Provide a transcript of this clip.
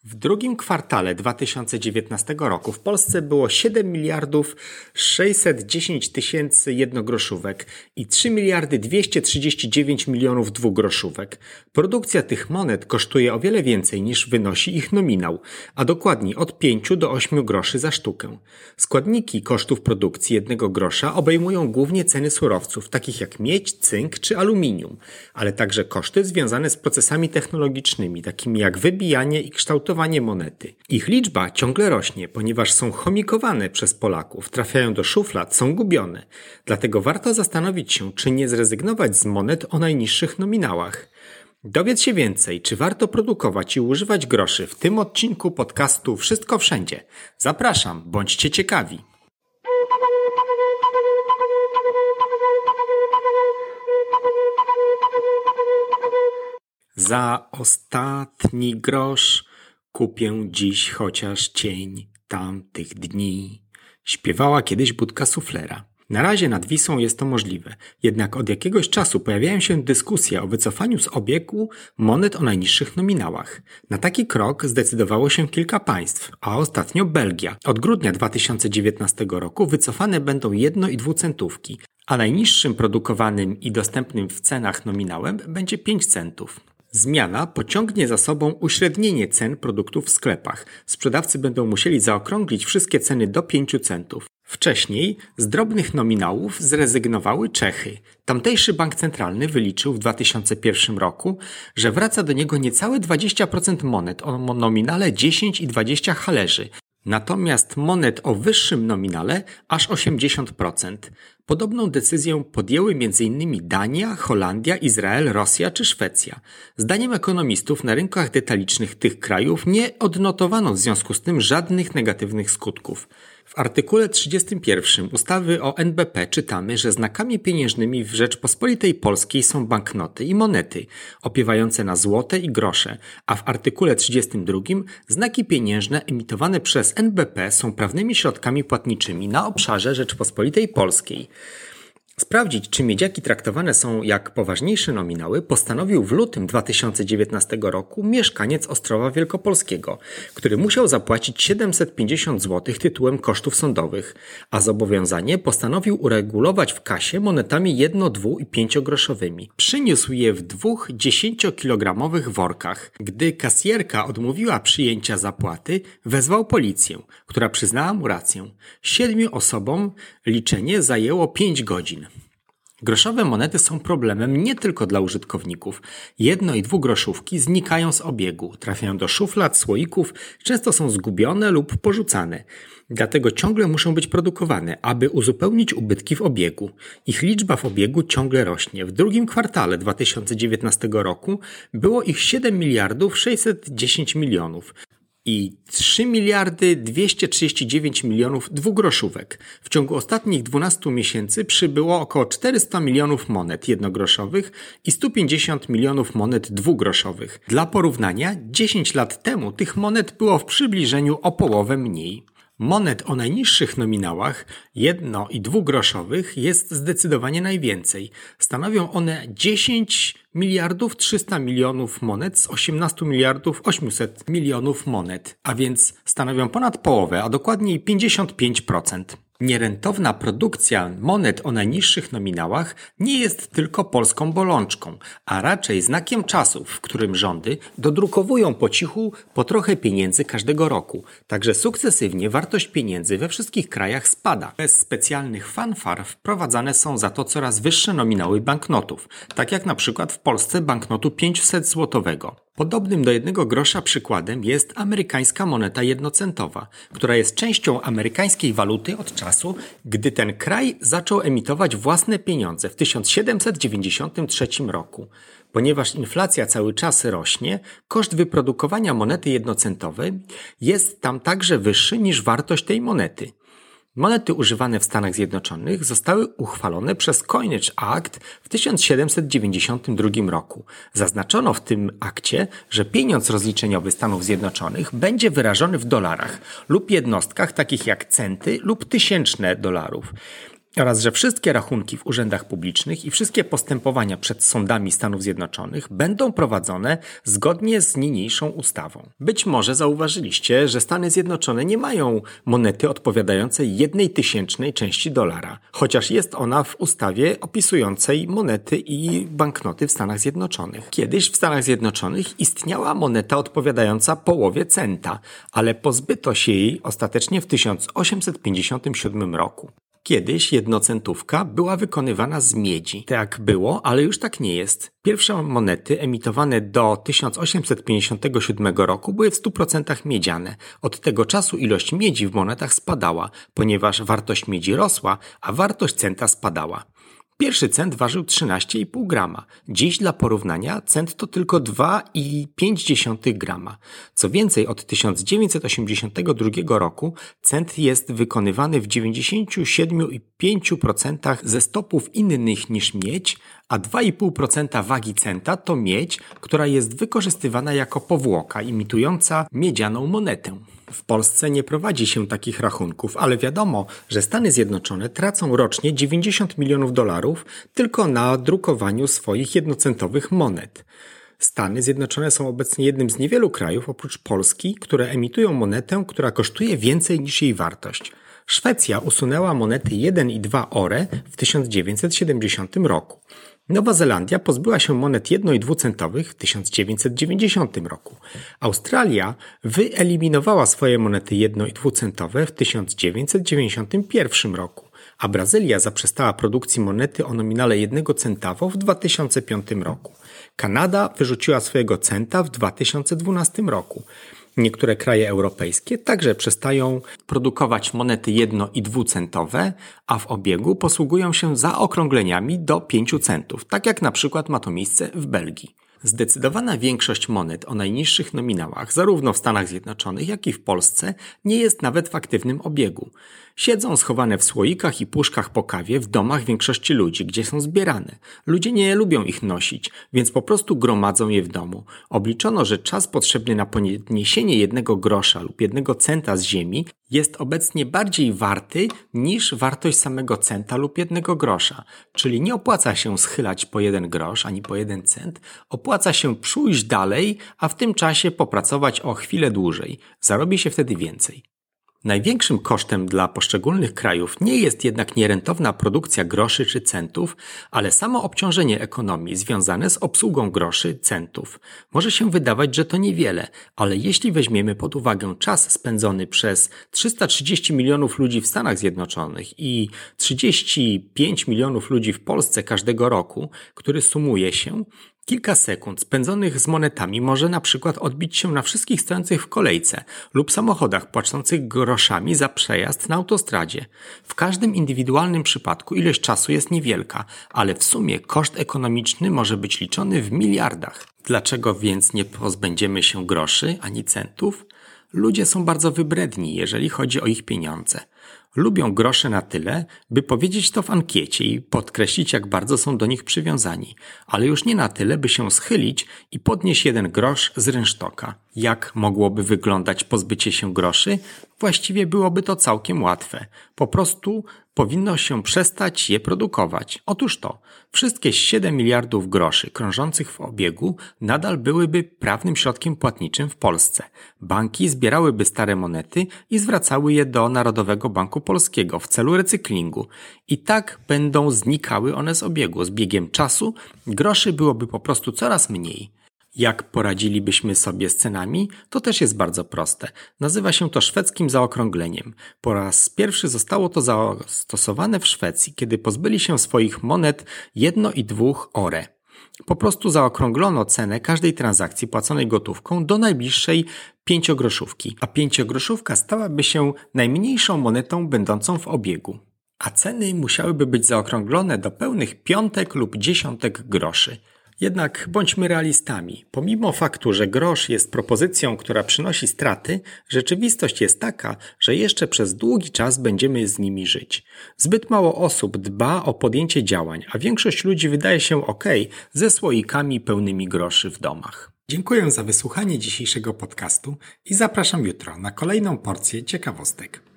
W drugim kwartale 2019 roku w Polsce było 7 miliardów 610 tysięcy jednogroszówek i 3 miliardy 239 milionów dwugroszówek. Produkcja tych monet kosztuje o wiele więcej niż wynosi ich nominał, a dokładniej od 5 do 8 groszy za sztukę. Składniki kosztów produkcji jednego grosza obejmują głównie ceny surowców, takich jak miedź, cynk czy aluminium, ale także koszty związane z procesami technologicznymi, takimi jak wybijanie i kształtowanie monety. Ich liczba ciągle rośnie, ponieważ są chomikowane przez Polaków, trafiają do szuflad, są gubione. Dlatego warto zastanowić się, czy nie zrezygnować z monet o najniższych nominałach. Dowiedz się więcej, czy warto produkować i używać groszy w tym odcinku podcastu Wszystko Wszędzie. Zapraszam, bądźcie ciekawi. Za ostatni grosz kupię dziś chociaż cień tamtych dni. Śpiewała kiedyś Budka Suflera. Na razie nad Wisłą jest to możliwe, jednak od jakiegoś czasu pojawiają się dyskusje o wycofaniu z obiegu monet o najniższych nominałach. Na taki krok zdecydowało się kilka państw, a ostatnio Belgia. Od grudnia 2019 roku wycofane będą 1- i 2-centówki, a najniższym produkowanym i dostępnym w cenach nominałem będzie 5 centów. Zmiana pociągnie za sobą uśrednienie cen produktów w sklepach. Sprzedawcy będą musieli zaokrąglić wszystkie ceny do 5 centów. Wcześniej z drobnych nominałów zrezygnowały Czechy. Tamtejszy bank centralny wyliczył w 2001 roku, że wraca do niego niecałe 20% monet o nominale 10 i 20 halerzy. Natomiast monet o wyższym nominale aż 80%. Podobną decyzję podjęły m.in. Dania, Holandia, Izrael, Rosja czy Szwecja. Zdaniem ekonomistów na rynkach detalicznych tych krajów nie odnotowano w związku z tym żadnych negatywnych skutków. W artykule 31 ustawy o NBP czytamy, że znakami pieniężnymi w Rzeczpospolitej Polskiej są banknoty i monety, opiewające na złote i grosze, a w artykule 32 znaki pieniężne emitowane przez NBP są prawnymi środkami płatniczymi na obszarze Rzeczpospolitej Polskiej. Sprawdzić, czy miedziaki traktowane są jak poważniejsze nominały, postanowił w lutym 2019 roku mieszkaniec Ostrowa Wielkopolskiego, który musiał zapłacić 750 zł tytułem kosztów sądowych, a zobowiązanie postanowił uregulować w kasie monetami 1-, 2- i 5-groszowymi. Przyniósł je w 2 10-kilogramowych workach. Gdy kasjerka odmówiła przyjęcia zapłaty, wezwał policję, która przyznała mu rację. 7 osobom liczenie zajęło 5 godzin. Groszowe monety są problemem nie tylko dla użytkowników. 1- i 2-groszówki znikają z obiegu, trafiają do szuflad, słoików, często są zgubione lub porzucane. Dlatego ciągle muszą być produkowane, aby uzupełnić ubytki w obiegu. Ich liczba w obiegu ciągle rośnie. W drugim kwartale 2019 roku było ich 7 miliardów 610 milionów. I 3 miliardy 239 milionów dwugroszówek. W ciągu ostatnich 12 miesięcy przybyło około 400 milionów monet jednogroszowych i 150 milionów monet dwugroszowych. Dla porównania, 10 lat temu tych monet było w przybliżeniu o połowę mniej. Monet o najniższych nominałach 1- i 2-groszowych jest zdecydowanie najwięcej. Stanowią one 10 miliardów 300 milionów monet z 18 miliardów 800 milionów monet, a więc stanowią ponad połowę, a dokładniej 55%. Nierentowna produkcja monet o najniższych nominałach nie jest tylko polską bolączką, a raczej znakiem czasów, w którym rządy dodrukowują po cichu po trochę pieniędzy każdego roku. Także sukcesywnie wartość pieniędzy we wszystkich krajach spada. Bez specjalnych fanfar wprowadzane są za to coraz wyższe nominały banknotów, tak jak na przykład w Polsce banknotu 500-złotowego. Podobnym do 1 grosza przykładem jest amerykańska moneta jednocentowa, która jest częścią amerykańskiej waluty od czasu, gdy ten kraj zaczął emitować własne pieniądze w 1793 roku. Ponieważ inflacja cały czas rośnie, koszt wyprodukowania monety jednocentowej jest tam także wyższy niż wartość tej monety. Monety używane w Stanach Zjednoczonych zostały uchwalone przez Coinage Act w 1792 roku. Zaznaczono w tym akcie, że pieniądz rozliczeniowy Stanów Zjednoczonych będzie wyrażony w dolarach lub jednostkach takich jak centy lub tysięczne dolarów. oraz że wszystkie rachunki w urzędach publicznych i wszystkie postępowania przed sądami Stanów Zjednoczonych będą prowadzone zgodnie z niniejszą ustawą. Być może zauważyliście, że Stany Zjednoczone nie mają monety odpowiadającej 1/1000 części dolara, chociaż jest ona w ustawie opisującej monety i banknoty w Stanach Zjednoczonych. Kiedyś w Stanach Zjednoczonych istniała moneta odpowiadająca połowie centa, ale pozbyto się jej ostatecznie w 1857 roku. Kiedyś jednocentówka była wykonywana z miedzi. Tak było, ale już tak nie jest. Pierwsze monety emitowane do 1857 roku były w 100% miedziane. Od tego czasu ilość miedzi w monetach spadała, ponieważ wartość miedzi rosła, a wartość centa spadała. Pierwszy cent ważył 13,5 grama. Dziś dla porównania cent to tylko 2,5 grama. Co więcej, od 1982 roku cent jest wykonywany w 97,5% ze stopów innych niż miedź, a 2,5% wagi centa to miedź, która jest wykorzystywana jako powłoka imitująca miedzianą monetę. W Polsce nie prowadzi się takich rachunków, ale wiadomo, że Stany Zjednoczone tracą rocznie $90 milionów tylko na drukowaniu swoich jednocentowych monet. Stany Zjednoczone są obecnie jednym z niewielu krajów, oprócz Polski, które emitują monetę, która kosztuje więcej niż jej wartość. Szwecja usunęła monety 1 i 2 ore w 1970 roku. Nowa Zelandia pozbyła się monet 1 i 2 centowych w 1990 roku. Australia wyeliminowała swoje monety 1 i 2 centowe w 1991 roku, a Brazylia zaprzestała produkcji monety o nominale 1 centawo w 2005 roku. Kanada wyrzuciła swojego centa w 2012 roku. Niektóre kraje europejskie także przestają produkować monety 1 i 2 centowe, a w obiegu posługują się zaokrągleniami do 5 centów, tak jak na przykład ma to miejsce w Belgii. Zdecydowana większość monet o najniższych nominałach, zarówno w Stanach Zjednoczonych, jak i w Polsce, nie jest nawet w aktywnym obiegu. Siedzą schowane w słoikach i puszkach po kawie w domach większości ludzi, gdzie są zbierane. Ludzie nie lubią ich nosić, więc po prostu gromadzą je w domu. Obliczono, że czas potrzebny na podniesienie 1 grosza lub 1 centa z ziemi jest obecnie bardziej warty niż wartość samego centa lub 1 grosza. Czyli nie opłaca się schylać po 1 grosz ani po 1 cent, opłaca się pójść dalej, a w tym czasie popracować o chwilę dłużej. Zarobi się wtedy więcej. Największym kosztem dla poszczególnych krajów nie jest jednak nierentowna produkcja groszy czy centów, ale samo obciążenie ekonomii związane z obsługą groszy, centów. Może się wydawać, że to niewiele, ale jeśli weźmiemy pod uwagę czas spędzony przez 330 milionów ludzi w Stanach Zjednoczonych i 35 milionów ludzi w Polsce każdego roku, który sumuje się, kilka sekund spędzonych z monetami może na przykład odbić się na wszystkich stojących w kolejce lub samochodach płacących groszami za przejazd na autostradzie. W każdym indywidualnym przypadku ilość czasu jest niewielka, ale w sumie koszt ekonomiczny może być liczony w miliardach. Dlaczego więc nie pozbędziemy się groszy ani centów? Ludzie są bardzo wybredni, jeżeli chodzi o ich pieniądze. Lubią grosze na tyle, by powiedzieć to w ankiecie i podkreślić, jak bardzo są do nich przywiązani, ale już nie na tyle, by się schylić i podnieść 1 grosz z rynsztoka. Jak mogłoby wyglądać pozbycie się groszy? Właściwie byłoby to całkiem łatwe. Po prostu powinno się przestać je produkować. Otóż to, wszystkie 7 miliardów groszy krążących w obiegu nadal byłyby prawnym środkiem płatniczym w Polsce. Banki zbierałyby stare monety i zwracały je do Narodowego Banku Polskiego w celu recyklingu. I tak będą znikały one z obiegu. Z biegiem czasu groszy byłoby po prostu coraz mniej. Jak poradzilibyśmy sobie z cenami? To też jest bardzo proste. Nazywa się to szwedzkim zaokrągleniem. Po raz pierwszy zostało to zastosowane w Szwecji, kiedy pozbyli się swoich monet 1 i 2 ore. Po prostu zaokrąglono cenę każdej transakcji płaconej gotówką do najbliższej 5-groszówki, a 5-groszówka stałaby się najmniejszą monetą będącą w obiegu. A ceny musiałyby być zaokrąglone do pełnych piątek lub dziesiątek groszy. Jednak bądźmy realistami. Pomimo faktu, że grosz jest propozycją, która przynosi straty, rzeczywistość jest taka, że jeszcze przez długi czas będziemy z nimi żyć. Zbyt mało osób dba o podjęcie działań, a większość ludzi wydaje się okej ze słoikami pełnymi groszy w domach. Dziękuję za wysłuchanie dzisiejszego podcastu i zapraszam jutro na kolejną porcję ciekawostek.